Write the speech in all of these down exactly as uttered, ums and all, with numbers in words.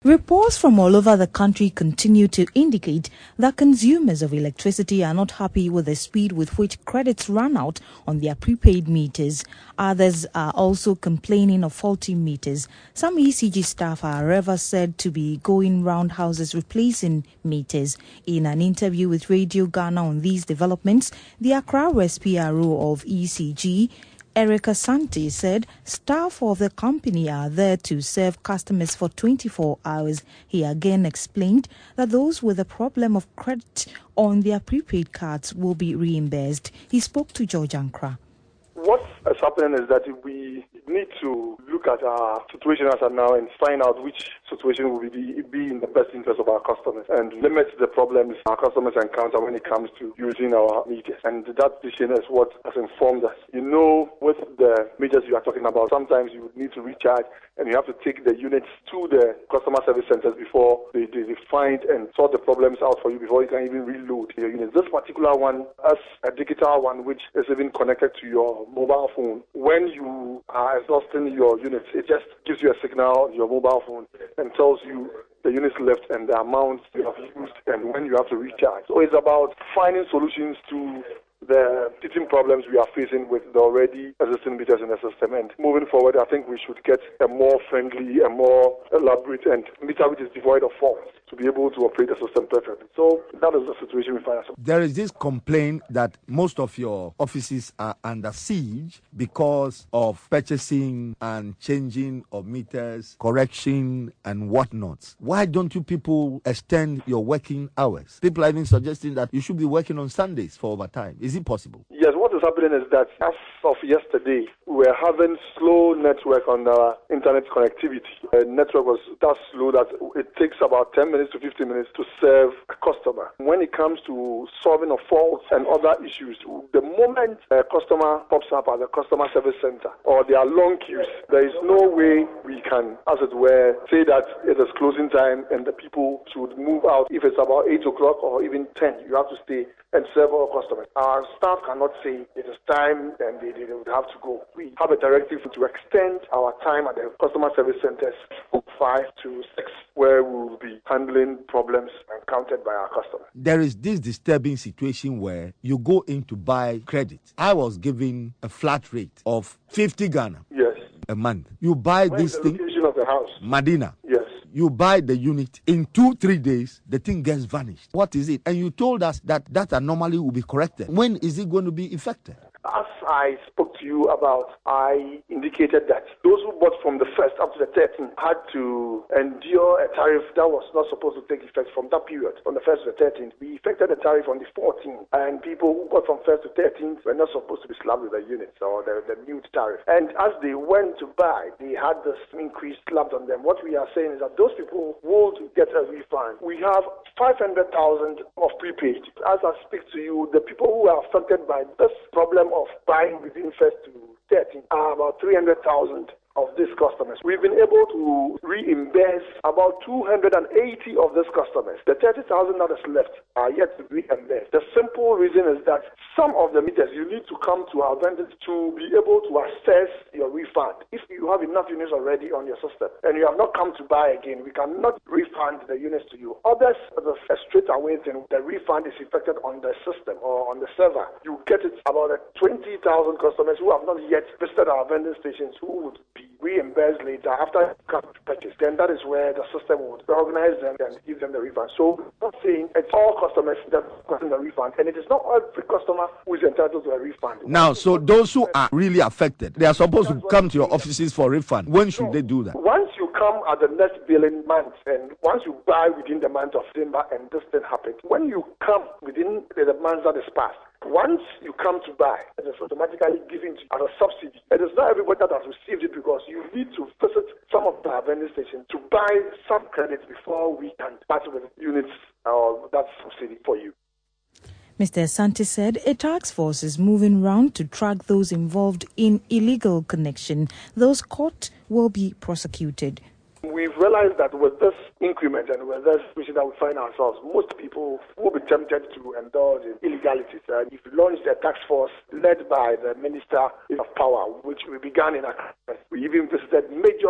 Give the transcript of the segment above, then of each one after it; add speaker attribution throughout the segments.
Speaker 1: Reports from all over the country continue to indicate that consumers of electricity are not happy with the speed with which credits run out on their prepaid meters. Others are also complaining of faulty meters. Some E C G staff are, however, said to be going round houses replacing meters. In an interview with Radio Ghana on these developments, the Accra West P R O of E C G, Erica Santi, said staff of the company are there to serve customers for twenty-four hours. He again explained that those with a problem of credit on their prepaid cards will be reimbursed. He spoke to George Ankra.
Speaker 2: What is happening is that we need to look at our situation as of now and find out which situation will be, be in the best interest of our customers and limit the problems our customers encounter when it comes to using our meters. And that decision is what has informed us. You know, with the meters you are talking about, sometimes you need to recharge and you have to take the units to the customer service centers before they, they, they find and sort the problems out for you before you can even reload your units. This particular one, as a digital one, which is even connected to your mobile phone, when you are exhausting your units, it just gives you a signal on your mobile phone and tells you the units left and the amount you have used and when you have to recharge. So it's about finding solutions to the teething problems we are facing with the already existing meters in the system. And moving forward, I think we should get a more friendly, a more elaborate and meter which is devoid of faults to be able to operate the system perfectly. So that is the situation we find ourselves.
Speaker 3: There is this complaint that most of your offices are under siege because of purchasing and changing of meters, correction and whatnot. Why don't you people extend your working hours? People are even suggesting that you should be working on Sundays for overtime. Is it possible?
Speaker 2: Yes, what is happening is that as of yesterday, we were having slow network on our internet connectivity. The network was that slow that it takes about ten minutes to fifteen minutes to serve a customer. When it comes to solving of faults and other issues, the moment a customer pops up at the customer service center or there are long queues, there is no way we can, as it were, say that it is closing time and the people should move out. If it's about eight o'clock or even ten, you have to stay and serve our customers. Our staff cannot say it is time and they, they would have to go. We have a directive to extend our time at the customer service centers from five to six, where we will be handling problems encountered by our customers.
Speaker 3: There is this disturbing situation where you go in to buy credit. I was given a flat rate of fifty Ghana
Speaker 2: yes.
Speaker 3: a month. You buy
Speaker 2: Where
Speaker 3: this
Speaker 2: is the
Speaker 3: thing.
Speaker 2: location of the house?
Speaker 3: Medina.
Speaker 2: Yes.
Speaker 3: You buy the unit, in two, three days, the thing gets vanished. What is it? And you told us that that anomaly will be corrected. When is it going to be effective?
Speaker 2: As I spoke to you about, I indicated that those who bought from the first up to the thirteenth had to endure a tariff that was not supposed to take effect from that period, from the first to the thirteenth. We effected the tariff on the fourteenth, and people who bought from first to thirteenth were not supposed to be slapped with the units or the, the new tariff. And as they went to buy, they had this increase slapped on them. What we are saying is that those people will get a refund. We have five hundred thousand of prepaid. As I speak to you, the people who are affected by this problem of buying within first to thirteen are about three hundred thousand of these customers. We've been able to reimburse about two hundred eighty of these customers. The thirty thousand that is left are yet to be reimbursed. The simple reason is that some of the meters you need to come to our vendors to be able to assess your refund. If you have enough units already on your system and you have not come to buy again, we cannot refund the units to you. Others, the straight away thing, the refund is effected on the system or on the server. You get it about twenty thousand customers who have not yet visited our vending stations who would be reimbursed later after you come to purchase. Then that is where the system would recognize them and give them the refund. So we're not saying it's all customers that are getting the refund, and it is not every customer who is entitled to a refund.
Speaker 3: Now, so those who are really affected, they are supposed to come to your offices for refund. When should they do that?
Speaker 2: Once you come at the next billing month, and once you buy within the month of December and this thing happens, when you come within the month that is passed, once you come to buy, it is automatically given to you as a subsidy. It is not everybody that has received it because you need to visit some of the vending stations to buy some credits before we can part with units or that subsidy for you.
Speaker 1: Mister Asante said a task force is moving round to track those involved in illegal connection. Those caught will be prosecuted.
Speaker 2: We've realized that with this increment and with this situation that we find ourselves, most people will be tempted to indulge in illegalities. Uh, if we launched a task force led by the Minister of Power, which we began in Accra, we even visited major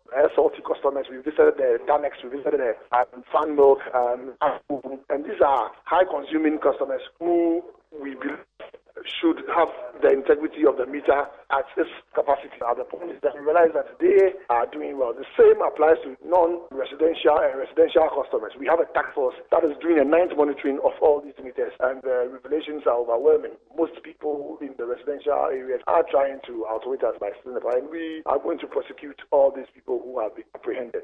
Speaker 2: Air salty customers. We visited the Danex, we visited the um, Fan Milk, um, and these are high-consuming customers who we believe should have the integrity of the meter at its capacity. Now, the point is that we realize that they are doing well. The same applies to non-residential and residential customers. We have a task force that is doing a night monitoring of all these meters, and the revelations are overwhelming. Most people in the residential areas are trying to outwit us by stealing the power, and we are going to prosecute all these people who have been apprehended.